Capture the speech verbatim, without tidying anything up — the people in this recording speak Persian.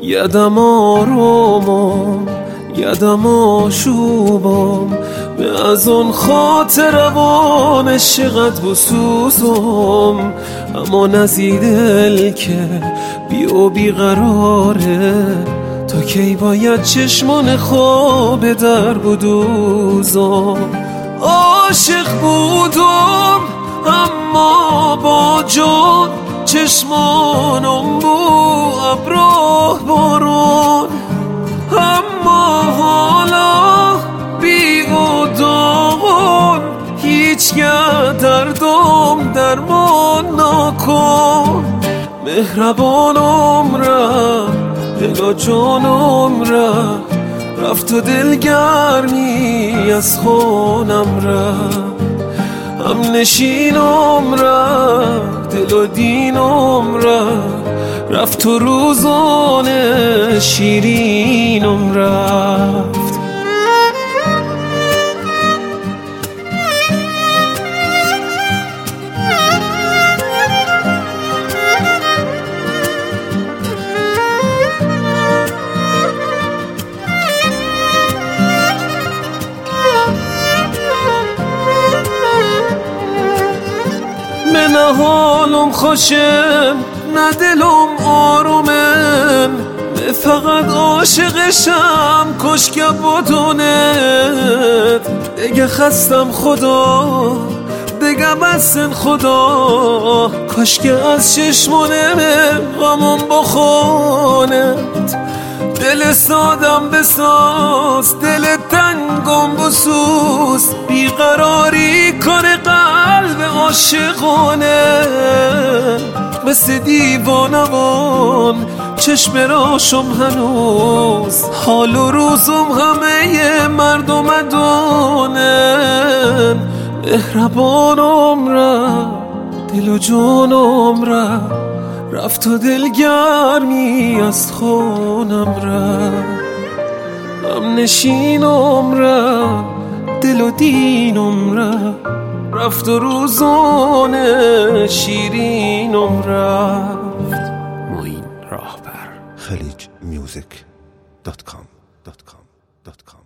یدم آرومم یدم آشوبم به از اون خاطر روان عشقت بسوزم، اما نزی دل که بی و بی قراره، تا کی باید چشمان خواب در بدوزم. عاشق بودم اما با جان، چشمانم بو ابراه بارون، اما حالا بی و داغون، هیچ گه دردم درمان نکن. مهربانم رفت دل و جانم رفت، رفت و دلگرمی از خونم رفت. هم نشینم رفت دل و دینم رفت، رفت و روزان شیرینم رفت. نه حالم خوشم نه دلم آرومم، نه فقط عاشقشم کشک بدونت. دیگه خستم خدا دیگه بسن خدا، کاش که از چشمانم غمم بخونت. دل سادم بساز دل تنگم بسوز، بیقراری کار قلب عاشقانه. مثل دیوانوان چشم راشم هنوز، حال و روزم همه مردم دونن. مهربانم رفت دل و جانم رفت، رفت و دلگرمی از خونم رفت. هم نشینم رفت دل و دینم رفت، رفت و روزان شیرینم رفت. معین راهبر. خلیج میوزیک دات کام